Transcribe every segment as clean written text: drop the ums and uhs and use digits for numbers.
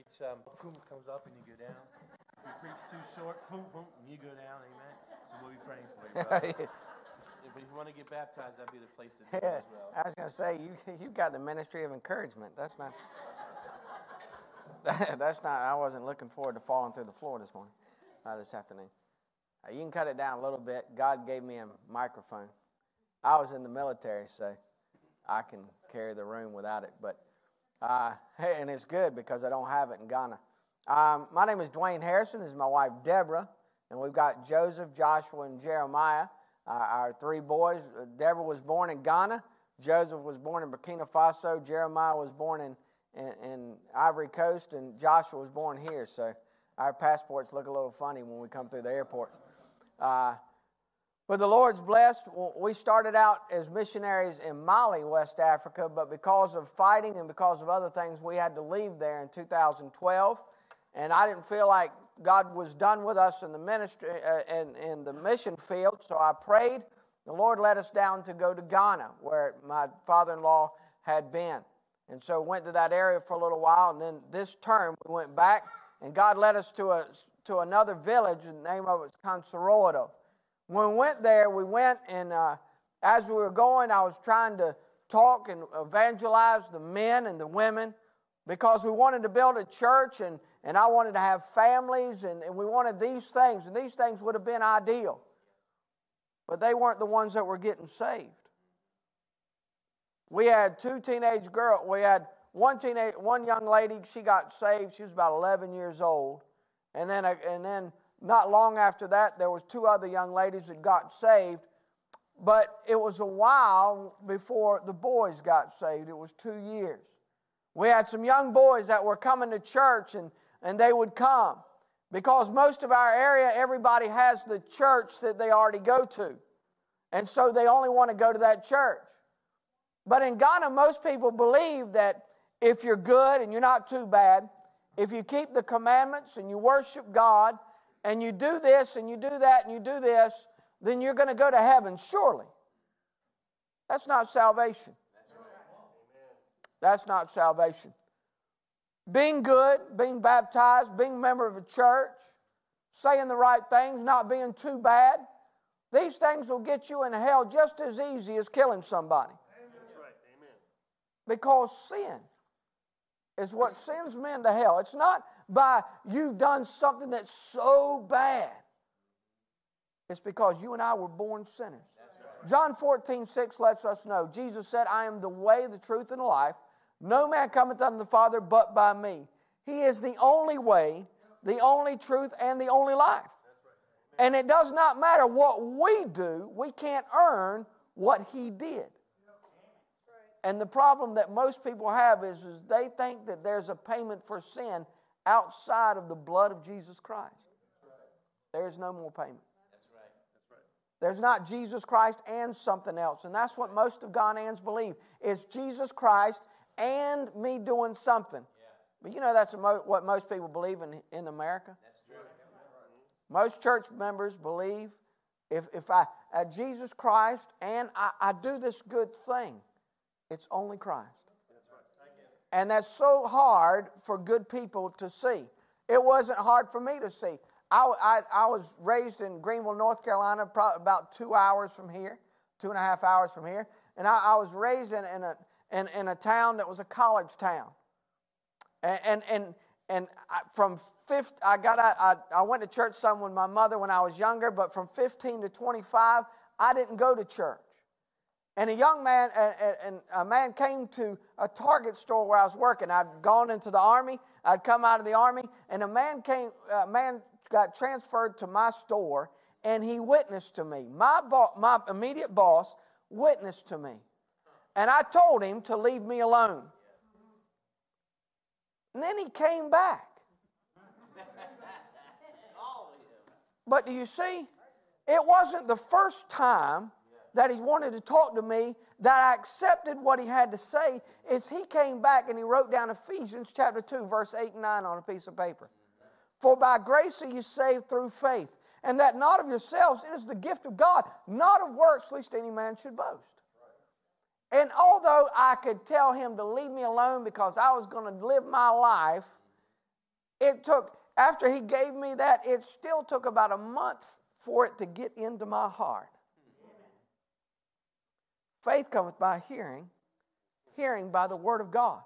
It's comes up and you go down. If you preach too short, boom, boom, and you go down. Amen. So we'll be praying for you, brother. But if you want to get baptized, that'd be the place to do it as well. I was going to say, you've got the ministry of encouragement. That's not. I wasn't looking forward to falling through the floor this afternoon. You can cut it down a little bit. God gave me a microphone. I was in the military, so I can carry the room without it. But and it's good because I don't have it in Ghana. My name is Dwayne Harrison. This is my wife, Deborah. And we've got Joseph, Joshua, and Jeremiah, our three boys. Deborah was born in Ghana. Joseph was born in Burkina Faso. Jeremiah was born in Ivory Coast. And Joshua was born here. So our passports look a little funny when we come through the airports. But the Lord's blessed. We started out as missionaries in Mali, West Africa, but because of fighting and because of other things, we had to leave there in 2012. And I didn't feel like God was done with us in the ministry in the mission field, so I prayed. The Lord led us down to go to Ghana, where my father-in-law had been. And so went to that area for a little while, and then this term we went back, and God led us to another village. The name of it was Consorodo. When we went there, and as we were going, I was trying to talk and evangelize the men and the women because we wanted to build a church, and I wanted to have families, and we wanted these things, and these things would have been ideal. But they weren't the ones that were getting saved. We had two teenage girls. We had one young lady, she got saved. She was about 11 years old. And then not long after that, there was two other young ladies that got saved. But it was a while before the boys got saved. It was 2 years. We had some young boys that were coming to church, and they would come. Because most of our area, everybody has the church that they already go to. And so they only want to go to that church. But in Ghana, most people believe that if you're good and you're not too bad, if you keep the commandments and you worship God, and you do this and you do that and you do this, then you're going to go to heaven, surely. That's not salvation. That's not salvation. Being good, being baptized, being a member of a church, saying the right things, not being too bad, these things will get you in hell just as easy as killing somebody. That's right. Amen. Because sin is what sends men to hell. It's not by you've done something that's so bad. It's because you and I were born sinners. Right. John 14:6 lets us know. Jesus said, I am the way, the truth, and the life. No man cometh unto the Father but by me. He is the only way, the only truth, and the only life. Right. And it does not matter what we do. We can't earn what He did. And the problem that most people have is they think that there's a payment for sin outside of the blood of Jesus Christ. There is no more payment. That's right. There's not Jesus Christ and something else. And that's what most of Ghanaians believe. It's Jesus Christ and me doing something. Yeah. But you know that's what most people believe in America. That's true. Most church members believe if I Jesus Christ and I do this good thing, it's only Christ. That's right. And that's so hard for good people to see. It wasn't hard for me to see. I was raised in Greenville, North Carolina, probably about 2 hours from here, 2.5 hours from here. And I was raised in a town that was a college town. I went to church some with my mother when I was younger, but from 15 to 25, I didn't go to church. And a man came to a Target store where I was working. I'd gone into the Army. I'd come out of the Army, and a man got transferred to my store, and he witnessed to me. My immediate boss witnessed to me. And I told him to leave me alone. And then he came back. But do you see, it wasn't the first time that he wanted to talk to me, that I accepted what he had to say. Is he came back and he wrote down Ephesians chapter 2, verse 8 and 9 on a piece of paper. For by grace are you saved through faith, and that not of yourselves, it is the gift of God, not of works, lest any man should boast. And although I could tell him to leave me alone because I was going to live my life It took, after he gave me that, it still took about a month for it to get into my heart. Faith cometh by hearing, hearing by the word of God.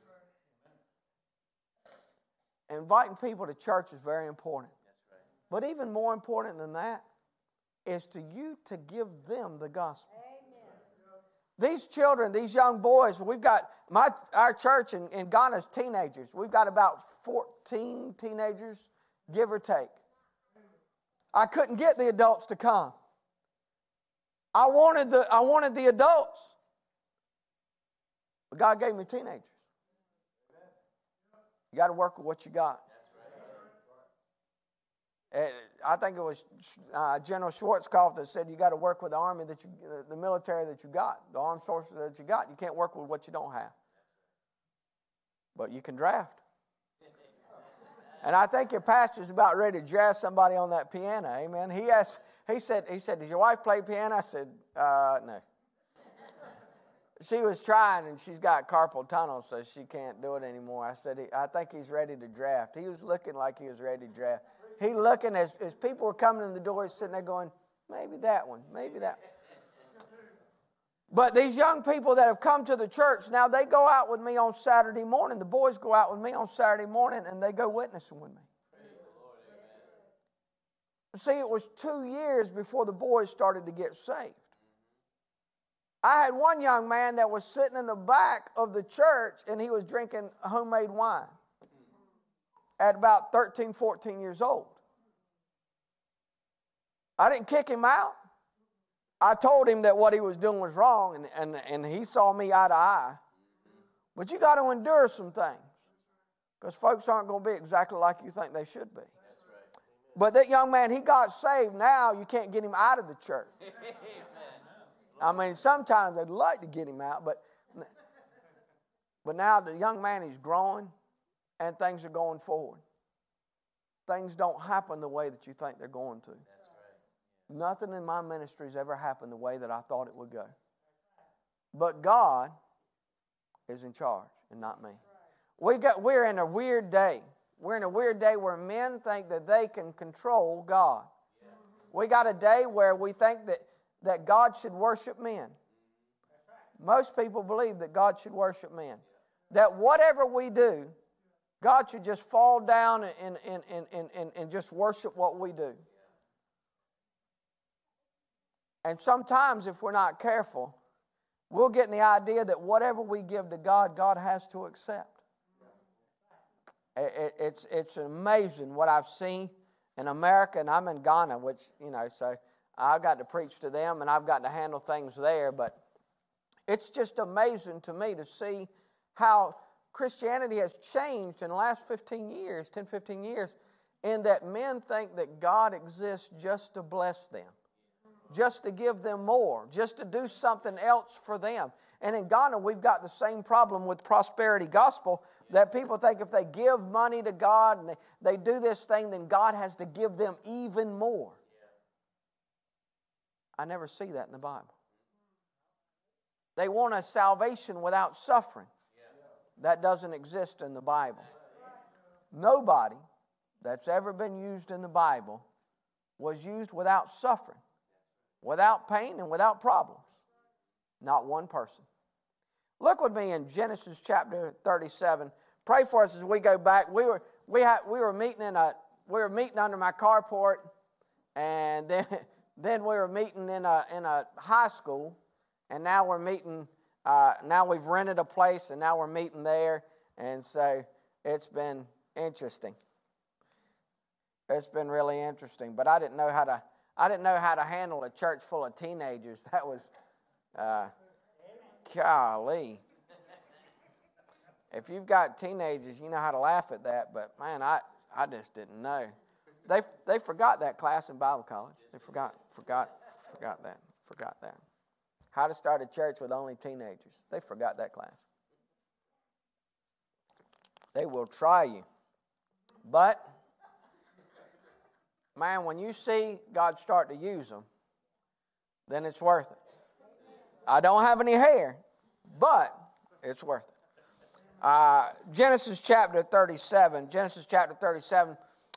Inviting people to church is very important. But even more important than that is to you to give them the gospel. These children, these young boys, we've got our church in Ghana's teenagers. We've got about 14 teenagers, give or take. I couldn't get the adults to come. I wanted the adults, but God gave me teenagers. You got to work with what you got. I think it was General Schwarzkopf that said you got to work with the army the military that you got, the armed forces that you got. You can't work with what you don't have. But you can draft. And I think your pastor's about ready to draft somebody on that piano. Amen. He said, "Does your wife play piano?" I said, "No." She was trying, and she's got carpal tunnel, so she can't do it anymore. I said, "I think he's ready to draft." He was looking like he was ready to draft. He looking as people were coming in the door, he's sitting there going, maybe that one, maybe that one. But these young people that have come to the church, now they go out with me on Saturday morning. The boys go out with me on Saturday morning, and they go witnessing with me. See, it was 2 years before the boys started to get saved. I had one young man that was sitting in the back of the church, and he was drinking homemade wine at about 13, 14 years old. I didn't kick him out. I told him that what he was doing was wrong, and he saw me eye to eye. But you got to endure some things, because folks aren't going to be exactly like you think they should be. But that young man, he got saved. Now you can't get him out of the church. I mean, sometimes they'd like to get him out, but now the young man is growing, and things are going forward. Things don't happen the way that you think they're going to. Nothing in my ministry has ever happened the way that I thought it would go. But God is in charge and not me. We're in a weird day. We're in a weird day where men think that they can control God. We got a day where we think that God should worship men. Most people believe that God should worship men. That whatever we do, God should just fall down and just worship what we do. And sometimes, if we're not careful, we'll get in the idea that whatever we give to God, God has to accept. It's amazing what I've seen in America, and I'm in Ghana, which, so I got to preach to them, and I've got to handle things there, but it's just amazing to me to see how Christianity has changed in the last 10, 15 years, in that men think that God exists just to bless them, just to give them more, just to do something else for them. And in Ghana, we've got the same problem with prosperity gospel, that people think if they give money to God and they do this thing, then God has to give them even more. I never see that in the Bible. They want a salvation without suffering. That doesn't exist in the Bible. Nobody that's ever been used in the Bible was used without suffering, without pain, and without problems. Not one person. Look with me in Genesis chapter 37. Pray for us as we go back. We were meeting under my carport, and then we were meeting in a high school, and now we're meeting. Now we've rented a place, and now we're meeting there, and so it's been interesting. It's been really interesting, but I didn't know how to handle a church full of teenagers. That was, golly. If you've got teenagers, you know how to laugh at that, but man, I just didn't know. They forgot that class in Bible college. They forgot that. How to start a church with only teenagers. They forgot that class. They will try you. But, man, when you see God start to use them, then it's worth it. I don't have any hair, but it's worth it. Genesis chapter 37. Genesis chapter 37.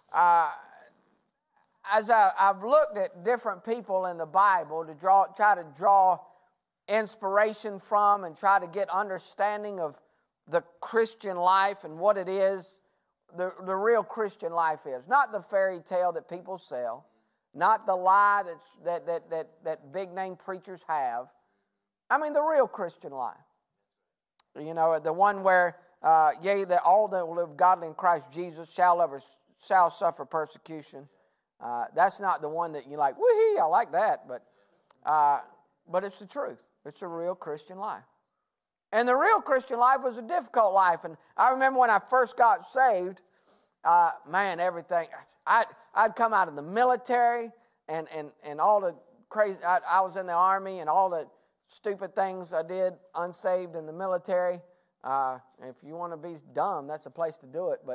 As I've looked at different people in the Bible to try to draw inspiration from and try to get understanding of the Christian life and what it is, the real Christian life is. Not the fairy tale that people sell, not the lie that big name preachers have. I mean the real Christian life. You know, the one where, yea, that all that will live godly in Christ Jesus shall suffer persecution. That's not the one that you like, woo-hee, I like that, but it's the truth. It's a real Christian life. And the real Christian life was a difficult life. And I remember when I first got saved, everything, I'd come out of the military and all the crazy, I was in the Army and all the stupid things I did unsaved in the military. If you want to be dumb, that's a place to do it. But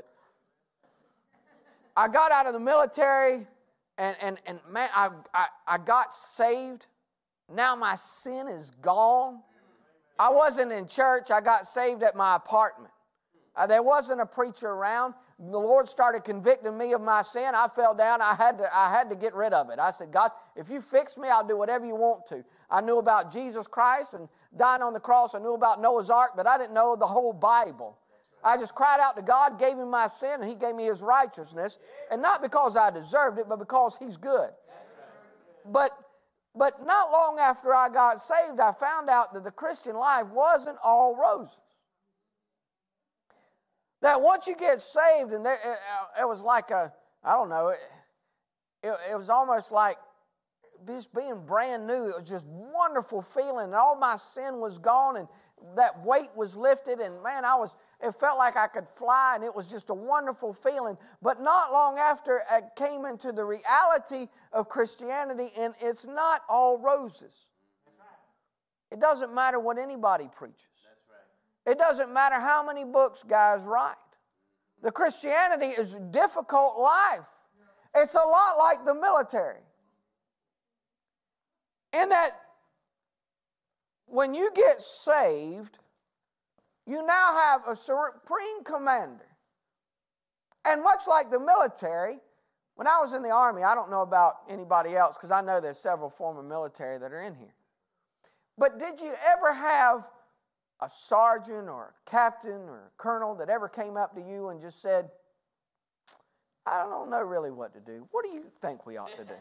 I got out of the military and man, I got saved. Now my sin is gone. I wasn't in church. I got saved at my apartment. There wasn't a preacher around. The Lord started convicting me of my sin. I fell down. I had to get rid of it. I said, God, if you fix me, I'll do whatever you want to. I knew about Jesus Christ and dying on the cross. I knew about Noah's Ark, but I didn't know the whole Bible. I just cried out to God, gave him my sin, and he gave me his righteousness. And not because I deserved it, but because he's good. But not long after I got saved, I found out that the Christian life wasn't all roses. That once you get saved, and it was like it was almost like just being brand new. It was just wonderful feeling, and all my sin was gone, and that weight was lifted, and man, it felt like I could fly, and it was just a wonderful feeling. But not long after, I came into the reality of Christianity, and it's not all roses. It doesn't matter what anybody preaches. It doesn't matter how many books guys write. The Christianity is a difficult life. It's a lot like the military. In that, when you get saved, you now have a supreme commander. And much like the military, when I was in the Army, I don't know about anybody else because I know there's several former military that are in here. But did you ever have a sergeant or a captain or a colonel that ever came up to you and just said, I don't know really what to do. What do you think we ought to do?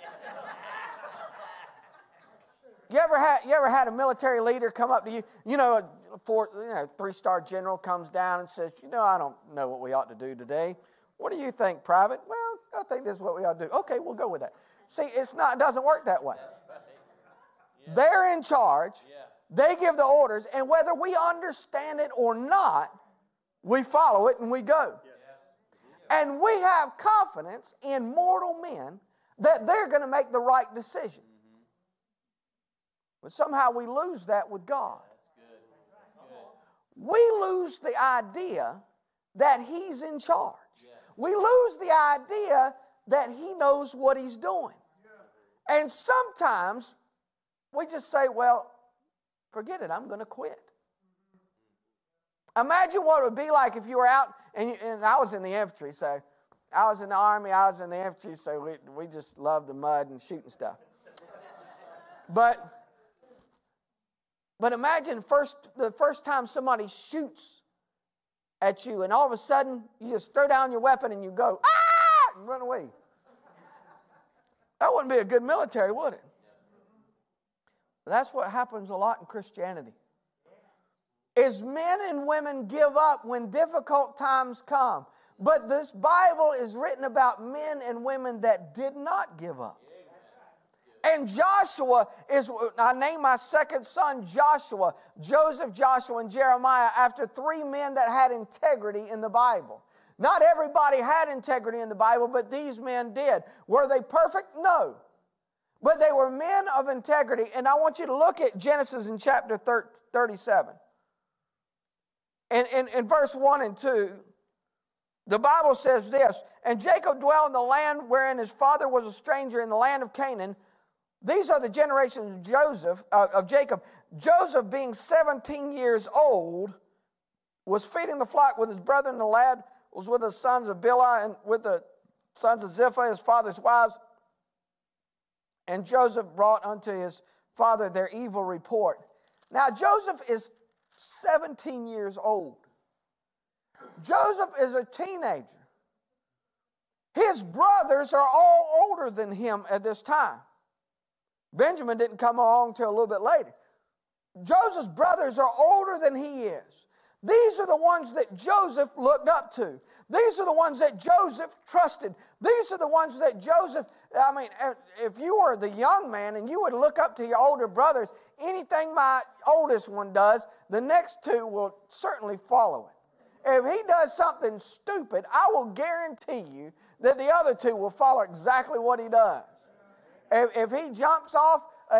You ever had a military leader come up to you? You know, a 3-star general comes down and says, I don't know what we ought to do today. What do you think, Private? Well, I think this is what we ought to do. Okay, we'll go with that. See, it doesn't work that way. Right. Yeah. They're in charge. Yeah. They give the orders, and whether we understand it or not, we follow it and we go. Yeah. And we have confidence in mortal men that they're going to make the right decision. But somehow we lose that with God. That's good. We lose the idea that he's in charge. Yeah. We lose the idea that he knows what he's doing. Yeah. And sometimes we just say, well, forget it, I'm going to quit. Imagine what it would be like if you were out, and I was in the infantry, so I was in the Army, I was in the infantry, so we just loved the mud and shooting stuff. But imagine the first time somebody shoots at you, and all of a sudden, you just throw down your weapon and you go, ah, and run away. That wouldn't be a good military, would it? But that's what happens a lot in Christianity. Is men and women give up when difficult times come. But this Bible is written about men and women that did not give up. And Joshua I named my second son Joshua, Joseph, Joshua, and Jeremiah after 3 men that had integrity in the Bible. Not everybody had integrity in the Bible, but these men did. Were they perfect? No. But they were men of integrity. And I want you to look at Genesis in chapter 37. And in verse 1 and 2, the Bible says this, and Jacob dwelt in the land wherein his father was a stranger in the land of Canaan. These are the generations of Jacob. Joseph being 17 years old was feeding the flock with his brethren. The lad was with the sons of Bilhah and with the sons of Zilpah, his father's wives. And Joseph brought unto his father their evil report. Now Joseph is 17 years old. Joseph is a teenager. His brothers are all older than him at this time. Benjamin didn't come along until a little bit later. Joseph's brothers are older than he is. These are the ones that Joseph looked up to. These are the ones that Joseph trusted. These are the ones that Joseph, if you were the young man and you would look up to your older brothers, anything my oldest one does, the next two will certainly follow it. If he does something stupid, I will guarantee you that the other two will follow exactly what he does. If he jumped off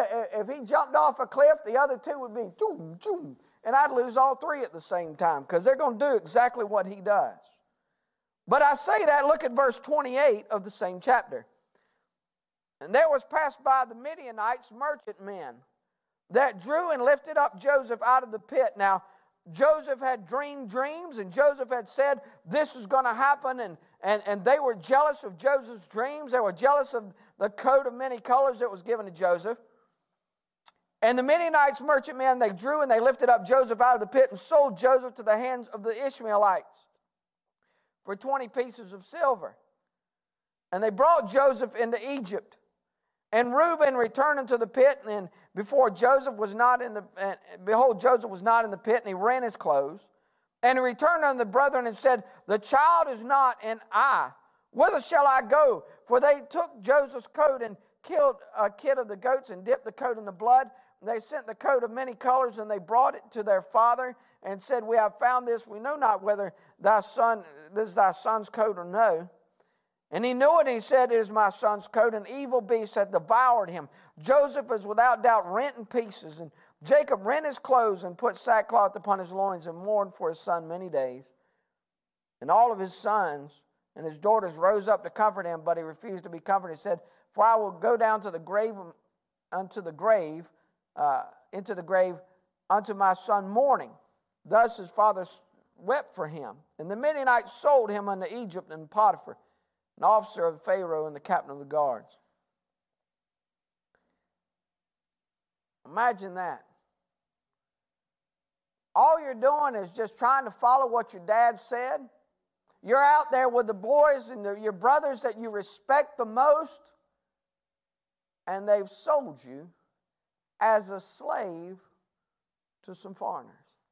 a cliff, the other two would be zoom, zoom, and I'd lose all three at the same time because they're going to do exactly what he does. But I say that, look at verse 28 of the same chapter. And there was passed by the Midianites merchantmen that drew and lifted up Joseph out of the pit. Now, Joseph had dreamed dreams, and Joseph had said this was going to happen, and they were jealous of Joseph's dreams. They were jealous of the coat of many colors that was given to Joseph. And the Midianites merchantmen, they drew and they lifted up Joseph out of the pit and sold Joseph to the hands of the Ishmaelites for 20 pieces of silver. And they brought Joseph into Egypt. And Reuben returned into the pit, and behold, Joseph was not in the pit, and he rent his clothes. And he returned unto the brethren and said, the child is not, and I, whither shall I go? For they took Joseph's coat and killed a kid of the goats and dipped the coat in the blood. And they sent the coat of many colors, and they brought it to their father and said, we have found this. We know not whether this is thy son's coat or no. And he knew it, and he said, it is my son's coat. An evil beast hath devoured him. Joseph is without doubt rent in pieces. And Jacob rent his clothes and put sackcloth upon his loins and mourned for his son many days. And all of his sons and his daughters rose up to comfort him, but he refused to be comforted. He said, for I will go down to the grave, into the grave unto my son mourning. Thus his father wept for him. And the Midianites sold him unto Egypt, and Potiphar, an officer of Pharaoh and the captain of the guards. Imagine that. All you're doing is just trying to follow what your dad said. You're out there with the boys and your brothers that you respect the most, and they've sold you as a slave to some foreigners.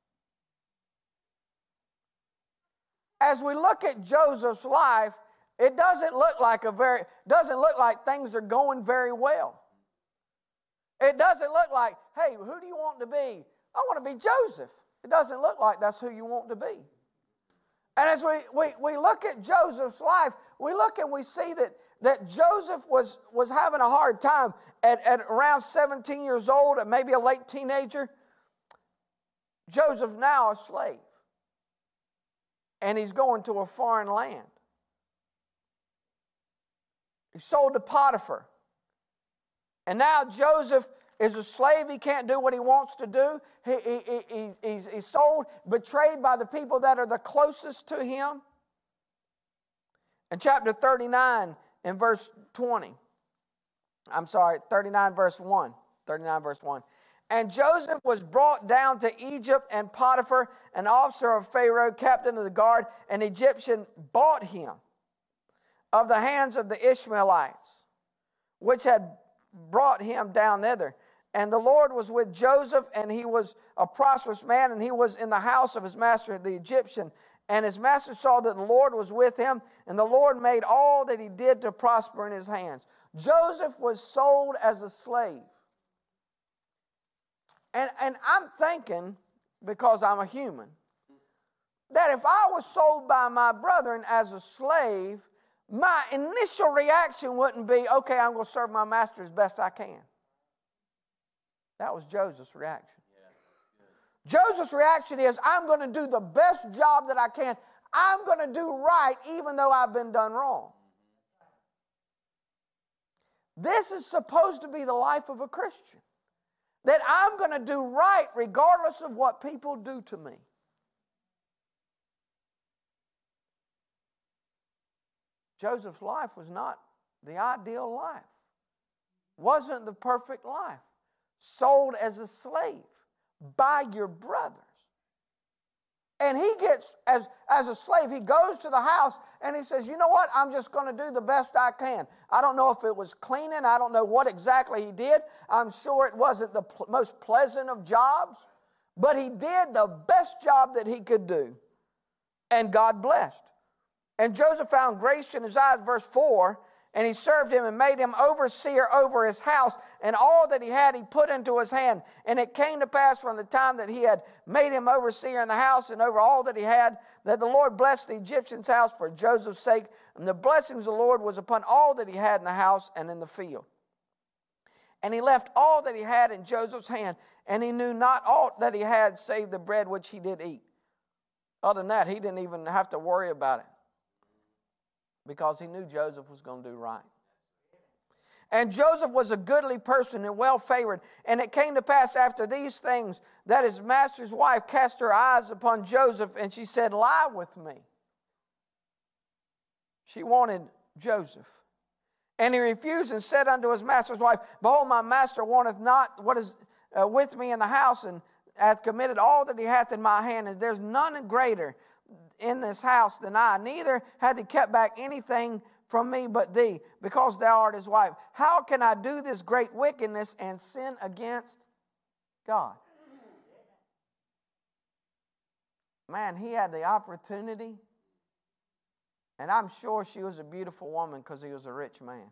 As we look at Joseph's life, it doesn't look like things are going very well. It doesn't look like, hey, who do you want to be? I want to be Joseph. It doesn't look like that's who you want to be. And as we look at Joseph's life, we look and we see that Joseph was having a hard time at around 17 years old, and maybe a late teenager. Joseph now a slave. And he's going to a foreign land. He's sold to Potiphar. And now Joseph is a slave. He can't do what he wants to do. He's sold, betrayed by the people that are the closest to him. In chapter 39 and verse 20. 39 verse 1. 39 verse 1. And Joseph was brought down to Egypt, and Potiphar, an officer of Pharaoh, captain of the guard, an Egyptian, bought him of the hands of the Ishmaelites, which had brought him down thither. And the Lord was with Joseph, and he was a prosperous man, and he was in the house of his master, the Egyptian. And his master saw that the Lord was with him, and the Lord made all that he did to prosper in his hands. Joseph was sold as a slave. And I'm thinking, because I'm a human, that if I was sold by my brethren as a slave, my initial reaction wouldn't be, okay, I'm going to serve my master as best I can. That was Joseph's reaction. Joseph's reaction is, I'm going to do the best job that I can. I'm going to do right even though I've been done wrong. This is supposed to be the life of a Christian. That I'm going to do right regardless of what people do to me. Joseph's life was not the ideal life. Wasn't the perfect life. Sold as a slave by your brothers. And he gets, as a slave, he goes to the house and he says, you know what, I'm just going to do the best I can. I don't know if it was cleaning. I don't know what exactly he did. I'm sure it wasn't the most pleasant of jobs. But he did the best job that he could do. And God blessed. And Joseph found grace in his eyes, verse 4, and he served him and made him overseer over his house, and all that he had he put into his hand. And it came to pass from the time that he had made him overseer in the house and over all that he had, that the Lord blessed the Egyptian's house for Joseph's sake. And the blessings of the Lord was upon all that he had in the house and in the field. And he left all that he had in Joseph's hand, and he knew not aught that he had save the bread which he did eat. Other than that, he didn't even have to worry about it, because he knew Joseph was going to do right. And Joseph was a goodly person and well favored. And it came to pass after these things that his master's wife cast her eyes upon Joseph, and she said, lie with me. She wanted Joseph. And he refused and said unto his master's wife, behold, my master wanteth not what is with me in the house, and hath committed all that he hath in my hand, and there's none greater in this house than I. Neither hath he kept back anything from me but thee, because thou art his wife. How can I do this great wickedness and sin against God? Man, he had the opportunity, and I'm sure she was a beautiful woman because he was a rich man.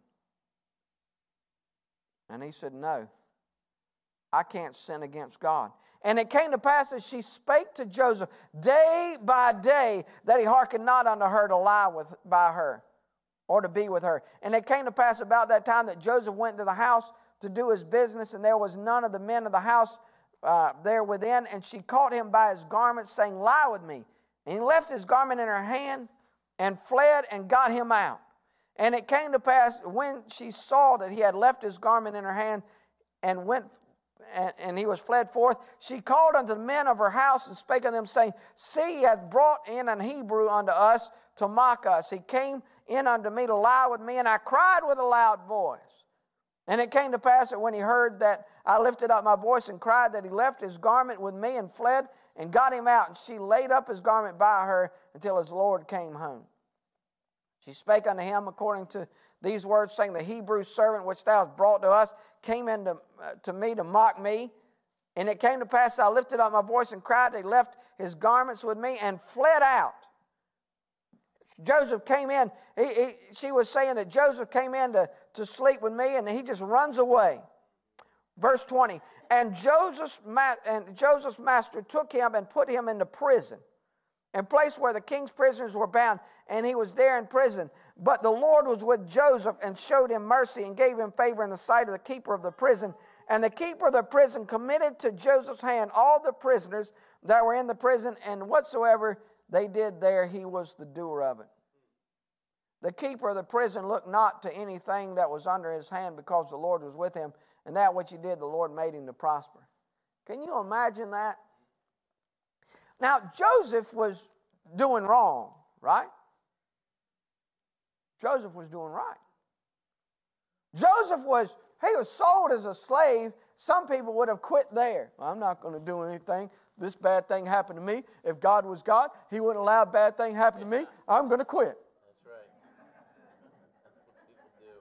And he said, no, I can't sin against God. And it came to pass as she spake to Joseph day by day, that he hearkened not unto her to lie by her, or to be with her. And it came to pass about that time that Joseph went to the house to do his business, and there was none of the men of the house there within. And she caught him by his garment, saying, lie with me. And he left his garment in her hand, and fled, and got him out. And it came to pass, when she saw that he had left his garment in her hand, and went, and he was fled forth, she called unto the men of her house, and spake unto them, saying, see, he hath brought in an Hebrew unto us to mock us. He came in unto me to lie with me, and I cried with a loud voice. And it came to pass that when he heard that I lifted up my voice and cried, that he left his garment with me and fled, and got him out. And she laid up his garment by her until his Lord came home. She spake unto him according to these words, saying, the Hebrew servant which thou hast brought to us came in to me to mock me. And it came to pass, I lifted up my voice and cried, that he left his garments with me and fled out. Joseph came in. She was saying that Joseph came in to sleep with me, and he just runs away. Verse 20, and Joseph's master took him and put him into prison, and place where the king's prisoners were bound, and he was there in prison. But the Lord was with Joseph, and showed him mercy, and gave him favor in the sight of the keeper of the prison. And the keeper of the prison committed to Joseph's hand all the prisoners that were in the prison, and whatsoever they did there, he was the doer of it. The keeper of the prison looked not to anything that was under his hand, because the Lord was with him, and that which he did, the Lord made him to prosper. Can you imagine that? Now, Joseph was doing wrong, right? Joseph was doing right. Joseph was sold as a slave. Some people would have quit there. I'm not going to do anything. This bad thing happened to me. If God was God, he wouldn't allow a bad thing to happen to me. I'm going to quit. That's right. People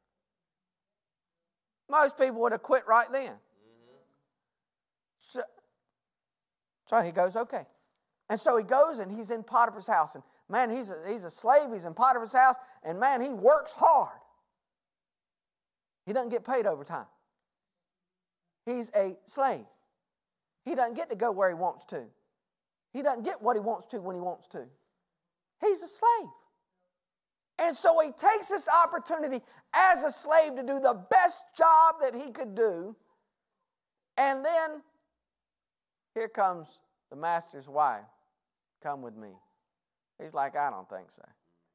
do. Most people would have quit right then. Mm-hmm. So he goes, okay. And so he goes, and he's in Potiphar's house. And man, he's a slave. He's in Potiphar's house. And man, he works hard. He doesn't get paid overtime. He's a slave. He doesn't get to go where he wants to. He doesn't get what he wants to when he wants to. He's a slave. And so he takes this opportunity as a slave to do the best job that he could do. And then here comes the master's wife. Come with me. He's like, I don't think so.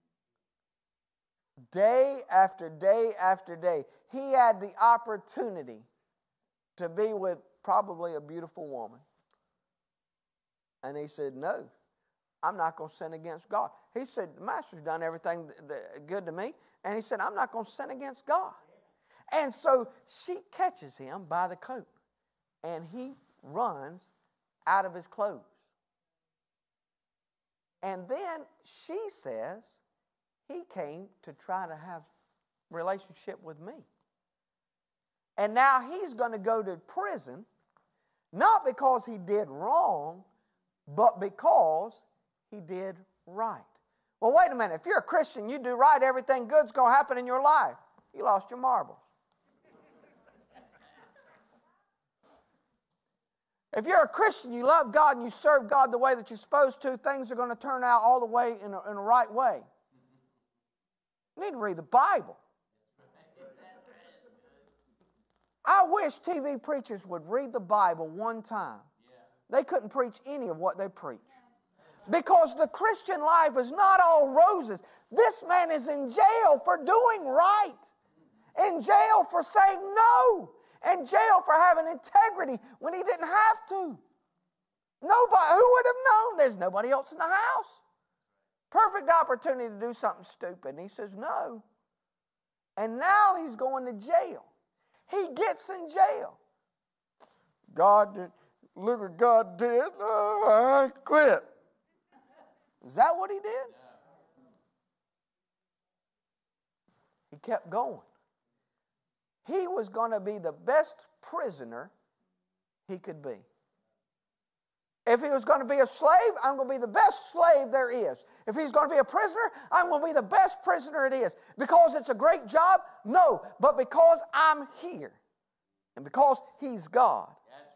Day after day after day, he had the opportunity to be with probably a beautiful woman. And he said, no, I'm not going to sin against God. He said, the master's done everything good to me. And he said, I'm not going to sin against God. And so she catches him by the coat. And he runs out of his clothes. And then she says, he came to try to have a relationship with me. And now he's going to go to prison, not because he did wrong, but because he did right. Well, wait a minute. If you're a Christian, you do right, everything good's going to happen in your life. You lost your marbles. If you're a Christian, you love God and you serve God the way that you're supposed to, things are going to turn out all the way in a right way. You need to read the Bible. I wish TV preachers would read the Bible one time. They couldn't preach any of what they preach. Because the Christian life is not all roses. This man is in jail for doing right. In jail for saying no. In jail for having integrity when he didn't have to. Nobody, who would have known? There's nobody else in the house. Perfect opportunity to do something stupid. And he says no. And now he's going to jail. He gets in jail. God did, look what God did. I quit. Is that what he did? He kept going. He was going to be the best prisoner he could be. If he was going to be a slave, I'm going to be the best slave there is. If he's going to be a prisoner, I'm going to be the best prisoner it is. Because it's a great job? No, but because I'm here. And because he's God. That's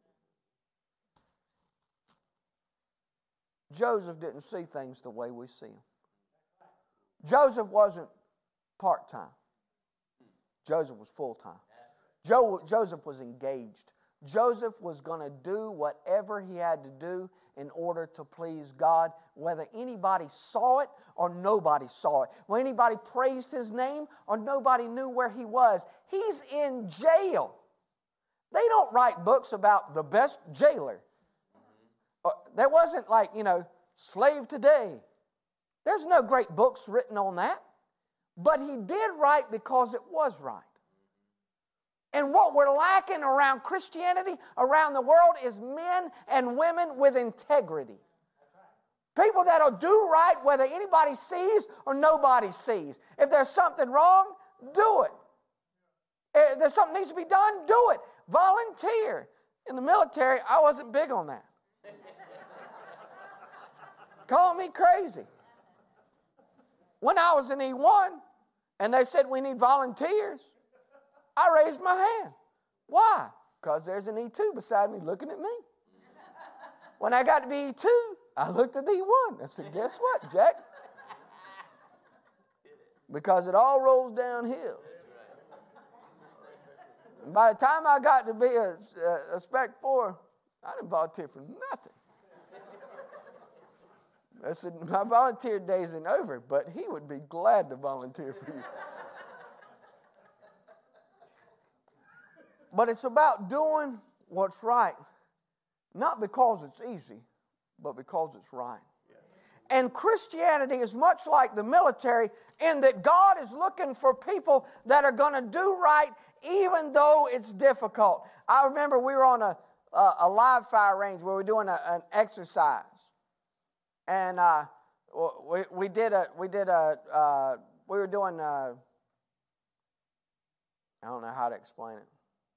right. Joseph didn't see things the way we see them. Joseph wasn't part-time. Joseph was full-time. Joseph was engaged. Joseph was going to do whatever he had to do in order to please God, whether anybody saw it or nobody saw it. Whether anybody praised his name or nobody knew where he was. He's in jail. They don't write books about the best jailer. There wasn't like, Slave Today. There's no great books written on that. But he did right because it was right. And what we're lacking around Christianity, around the world, is men and women with integrity. People that'll do right whether anybody sees or nobody sees. If there's something wrong, do it. If there's something needs to be done, do it. Volunteer. In the military, I wasn't big on that. Call me crazy. When I was in E1 and they said we need volunteers, I raised my hand. Why? Because there's an E2 beside me looking at me. When I got to be E2, I looked at E1. I said, guess what, Jack? Because it all rolls downhill. And by the time I got to be a Spec 4, I didn't volunteer for nothing. I said, my volunteer day isn't over, but he would be glad to volunteer for you. But it's about doing what's right, not because it's easy, but because it's right. And Christianity is much like the military in that God is looking for people that are going to do right even though it's difficult. I remember we were on a live fire range where we were doing an exercise. And we were doing, I don't know how to explain it.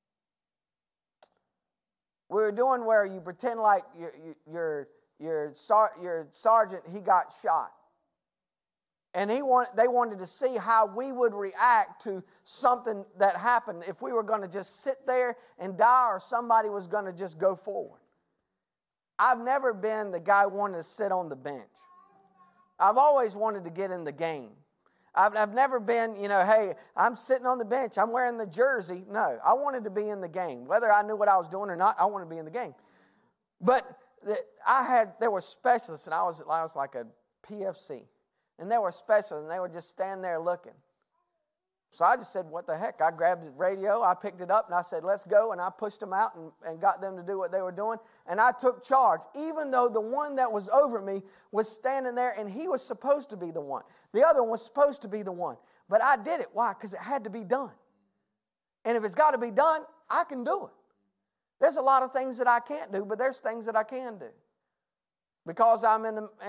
We were doing where you pretend like your sergeant, he got shot. And they wanted to see how we would react to something that happened, if we were going to just sit there and die or somebody was going to just go forward. I've never been the guy wanting to sit on the bench. I've always wanted to get in the game. I've never been, hey, I'm sitting on the bench, I'm wearing the jersey. No, I wanted to be in the game. Whether I knew what I was doing or not, I wanted to be in the game. But there were specialists, and I was like a PFC. And there were specialists, and they would just stand there looking. So I just said, what the heck? I grabbed the radio, I picked it up, and I said, let's go. And I pushed them out and got them to do what they were doing. And I took charge, even though the one that was over me was standing there, and he was supposed to be the one. The other one was supposed to be the one. But I did it. Why? Because it had to be done. And if it's got to be done, I can do it. There's a lot of things that I can't do, but there's things that I can do. Because I'm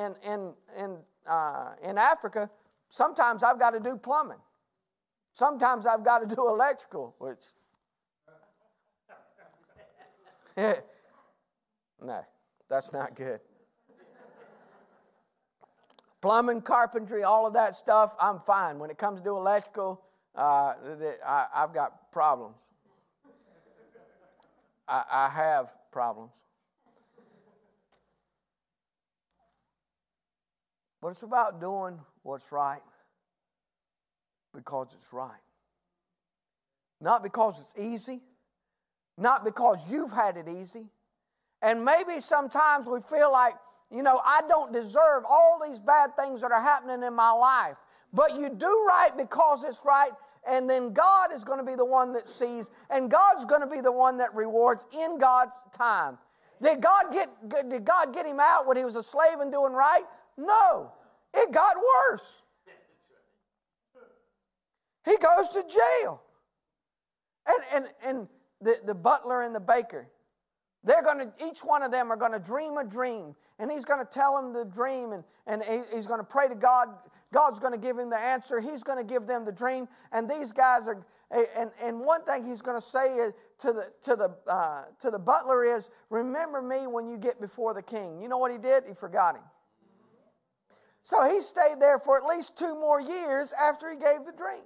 in Africa, sometimes I've got to do plumbing. Sometimes I've got to do electrical, which, no, that's not good. Plumbing, carpentry, all of that stuff, I'm fine. When it comes to electrical, I've got problems. I have problems. But it's about doing what's right because it's right. Not because it's easy. Not because you've had it easy. And maybe sometimes we feel like, I don't deserve all these bad things that are happening in my life. But you do right because it's right, and then God is going to be the one that sees, and God's going to be the one that rewards in God's time. Did God get him out when he was a slave and doing right? No. It got worse. He goes to jail. And the butler and the baker, each one of them are going to dream a dream. And he's going to tell them the dream, and he's going to pray to God. God's going to give him the answer. He's going to give them the dream. And these guys are, and one thing he's going to say to the butler is, remember me when you get before the king. You know what he did? He forgot him. So he stayed there for at least 2 more years after he gave the dream.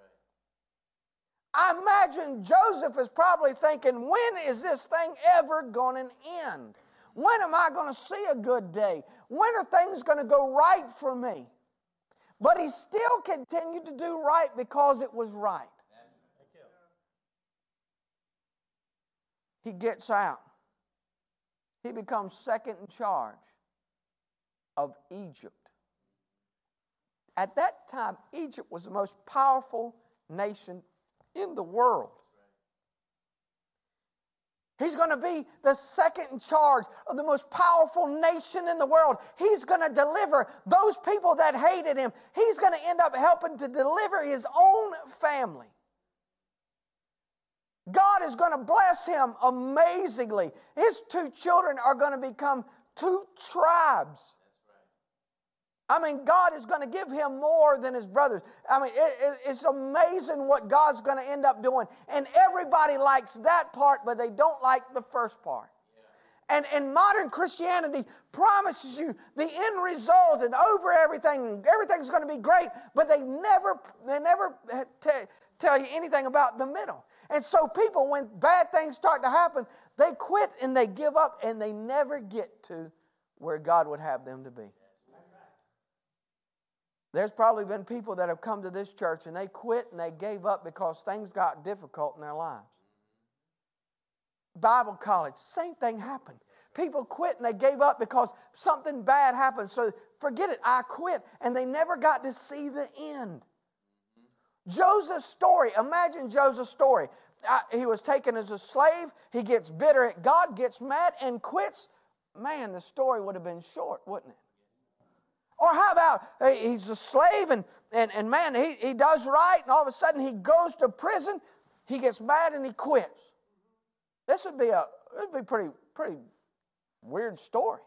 I imagine Joseph is probably thinking, when is this thing ever going to end? When am I going to see a good day? When are things going to go right for me? But he still continued to do right because it was right. He gets out. He becomes second in charge of Egypt. At that time, Egypt was the most powerful nation in the world. He's going to be the second in charge of the most powerful nation in the world. He's going to deliver those people that hated him. He's going to end up helping to deliver his own family. God is going to bless him amazingly. His 2 children are going to become 2 tribes. I mean, God is going to give him more than his brothers. I mean, it's amazing what God's going to end up doing. And everybody likes that part, but they don't like the first part. Yeah. And modern Christianity promises you the end result and over everything. Everything's going to be great, but they never tell you anything about the middle. And so people, when bad things start to happen, they quit and they give up and they never get to where God would have them to be. There's probably been people that have come to this church and they quit and they gave up because things got difficult in their lives. Bible college, same thing happened. People quit and they gave up because something bad happened. So forget it, I quit. And they never got to see the end. Joseph's story, imagine Joseph's story. He was taken as a slave. He gets bitter at God, gets mad and quits. Man, the story would have been short, wouldn't it? Or how about he's a slave and man, he does right and all of a sudden he goes to prison, he gets mad and he quits. This would be a pretty weird story.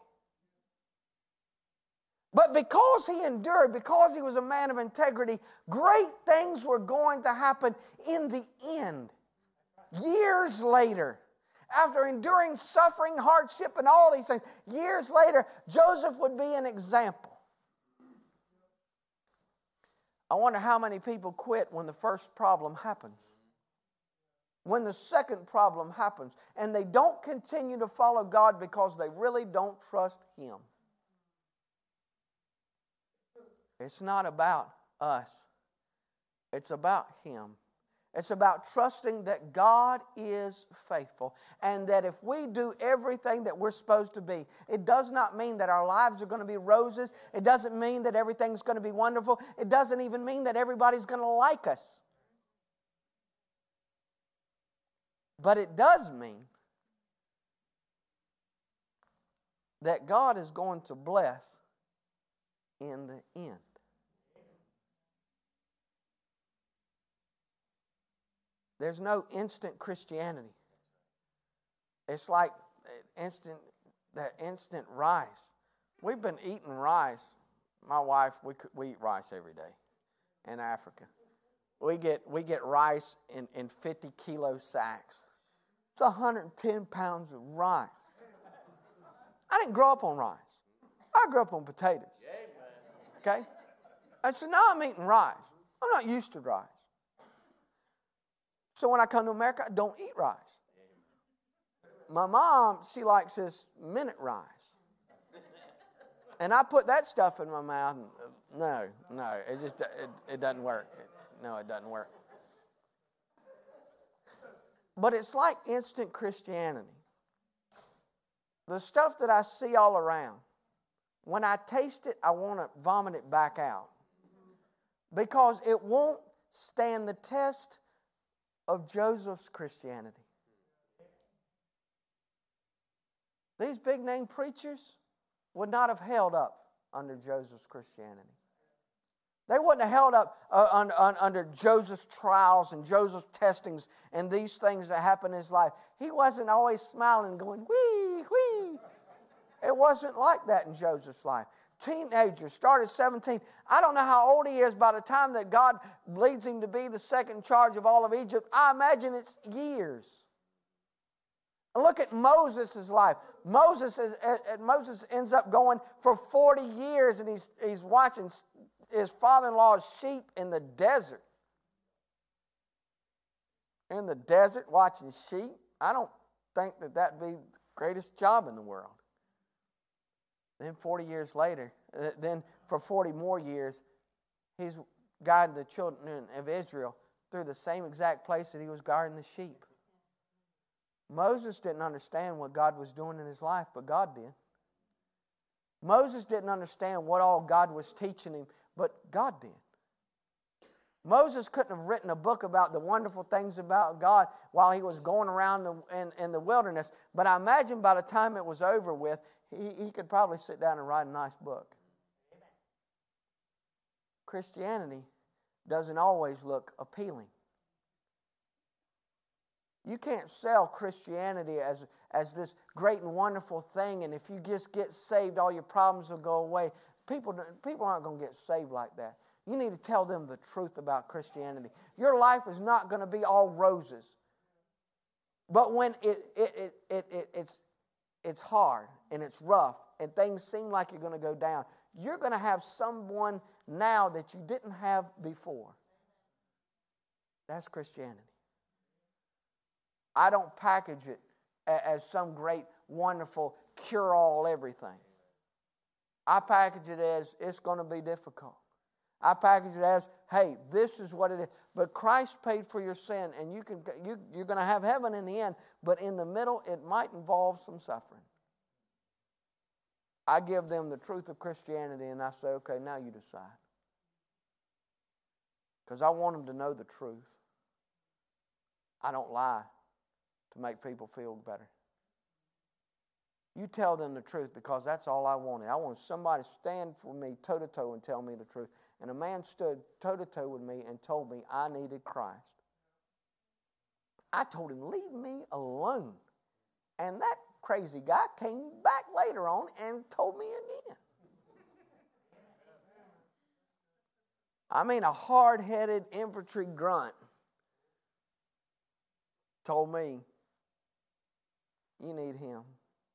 But because he endured, because he was a man of integrity, great things were going to happen in the end. Years later, after enduring suffering, hardship, and all these things, years later, Joseph would be an example. I wonder how many people quit when the first problem happens. When the second problem happens. And they don't continue to follow God because they really don't trust him. It's not about us. It's about him. It's about trusting that God is faithful and that if we do everything that we're supposed to be, it does not mean that our lives are going to be roses. It doesn't mean that everything's going to be wonderful. It doesn't even mean that everybody's going to like us. But it does mean that God is going to bless in the end. There's no instant Christianity. It's like that instant rice. We've been eating rice. My wife, we eat rice every day in Africa. We get rice in 50-kilo sacks. It's 110 pounds of rice. I didn't grow up on rice. I grew up on potatoes. Okay? And so now I'm eating rice. I'm not used to rice. So when I come to America, I don't eat rice. My mom, she likes this minute rice. And I put that stuff in my mouth. And no, it doesn't work. No, it doesn't work. But it's like instant Christianity. The stuff that I see all around, when I taste it, I want to vomit it back out. Because it won't stand the test of Joseph's Christianity. These big name preachers would not have held up under Joseph's Christianity. They wouldn't have held up under Joseph's trials and Joseph's testings and these things that happened in his life. He wasn't always smiling and going, wee, wee. It wasn't like that in Joseph's life. Teenager, started 17. I don't know how old he is by the time that God leads him to be the second in charge of all of Egypt. I imagine it's years. And look at Moses' life. Moses ends up going for 40 years and he's watching his father-in-law's sheep in the desert. In the desert watching sheep. I don't think that'd be the greatest job in the world. Then 40 years later, then for 40 more years, he's guiding the children of Israel through the same exact place that he was guarding the sheep. Moses didn't understand what God was doing in his life, but God did. Moses didn't understand what all God was teaching him, but God did. Moses couldn't have written a book about the wonderful things about God while he was going around in the wilderness, but I imagine by the time it was over with, he could probably sit down and write a nice book. Christianity doesn't always look appealing. You can't sell Christianity as this great and wonderful thing, and if you just get saved, all your problems will go away. People aren't going to get saved like that. You need to tell them the truth about Christianity. Your life is not going to be all roses. But when it's hard and it's rough and things seem like you're going to go down, you're going to have someone now that you didn't have before. That's Christianity. I don't package it as some great, wonderful, cure-all everything. I package it as it's going to be difficult. I package it as, hey, this is what it is. But Christ paid for your sin, and you're going to have heaven in the end. But in the middle, it might involve some suffering. I give them the truth of Christianity, and I say, okay, now you decide. Because I want them to know the truth. I don't lie to make people feel better. You tell them the truth because that's all I wanted. I wanted somebody to stand for me toe-to-toe and tell me the truth. And a man stood toe-to-toe with me and told me I needed Christ. I told him, leave me alone. And that crazy guy came back later on and told me again. I mean, a hard-headed infantry grunt told me, you need him.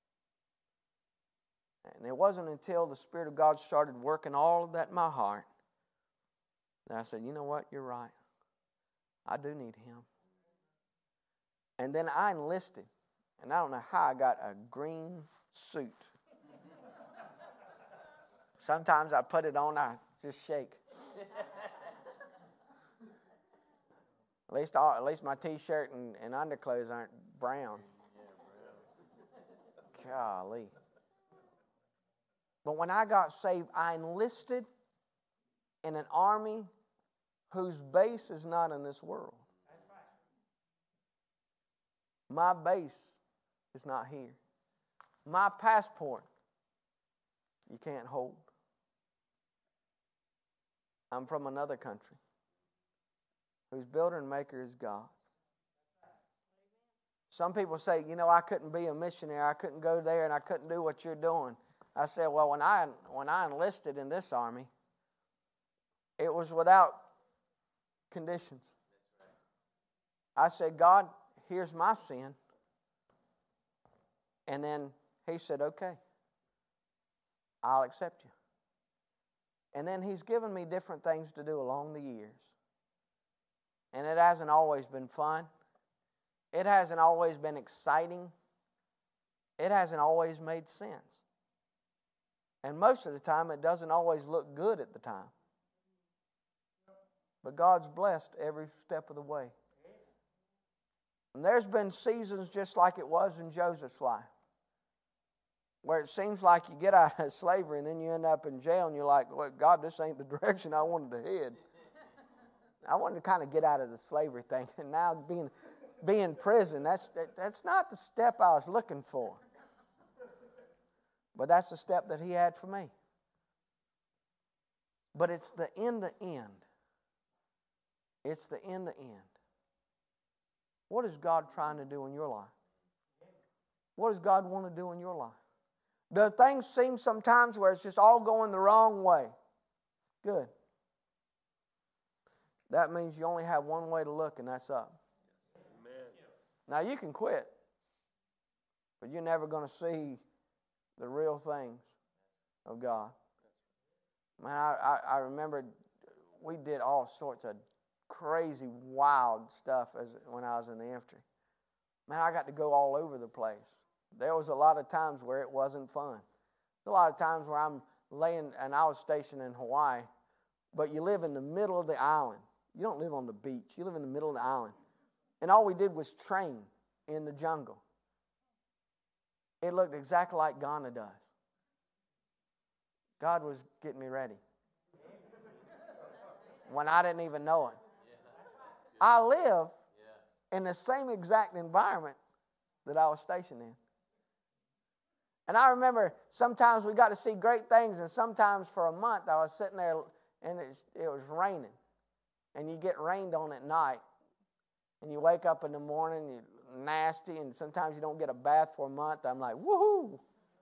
And it wasn't until the Spirit of God started working all of that in my heart that I said, you know what, you're right. I do need him. And then I enlisted. And I don't know how I got a green suit. Sometimes I put it on, I just shake. At least my T-shirt and underclothes aren't brown. Golly. But when I got saved, I enlisted in an army whose base is not in this world. My base is not here. My passport, you can't hold. I'm from another country whose builder and maker is God. Some people say, I couldn't be a missionary. I couldn't go there and I couldn't do what you're doing. I said, well, when I enlisted in this army, it was without conditions. I said, God, here's my sin. And then He said, okay, I'll accept you. And then He's given me different things to do along the years. And it hasn't always been fun. It hasn't always been exciting. It hasn't always made sense. And most of the time, it doesn't always look good at the time. But God's blessed every step of the way. And there's been seasons just like it was in Joseph's life, where it seems like you get out of slavery and then you end up in jail and you're like, well, God, this ain't the direction I wanted to head. I wanted to kind of get out of the slavery thing. And now being in prison, that's not the step I was looking for. But that's the step that He had for me. But it's the in the end. It's the in the end. What is God trying to do in your life? What does God want to do in your life? Do things seem sometimes where it's just all going the wrong way? Good. That means you only have one way to look, and that's up. Amen. Now, you can quit, but you're never going to see the real things of God. Man, I remember we did all sorts of crazy, wild stuff when I was in the infantry. Man, I got to go all over the place. There was a lot of times where it wasn't fun. A lot of times where I'm laying, and I was stationed in Hawaii, but you live in the middle of the island. You don't live on the beach. You live in the middle of the island. And all we did was train in the jungle. It looked exactly like Ghana does. God was getting me ready when I didn't even know it. I live in the same exact environment that I was stationed in. And I remember sometimes we got to see great things, and sometimes for a month I was sitting there and it was raining. And you get rained on at night. And you wake up in the morning, you're nasty, and sometimes you don't get a bath for a month. I'm like, woohoo!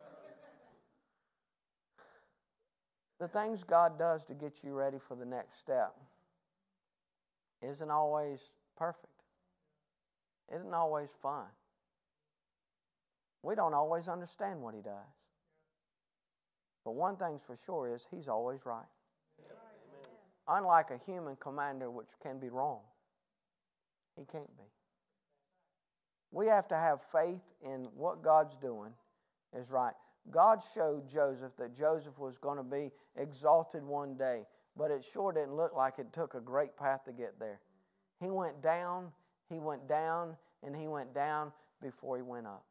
The things God does to get you ready for the next step isn't always perfect. It isn't always fun. We don't always understand what He does. But one thing's for sure is He's always right. Unlike a human commander which can be wrong, He can't be. We have to have faith in what God's doing is right. God showed Joseph that Joseph was going to be exalted one day, but it sure didn't look like it took a great path to get there. He went down, and he went down before he went up.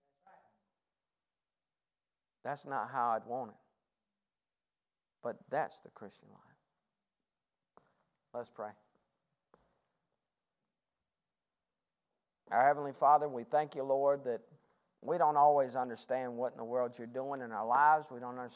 That's not how I'd want it. But that's the Christian life. Let's pray. Our Heavenly Father, we thank You, Lord, that we don't always understand what in the world You're doing in our lives. We don't understand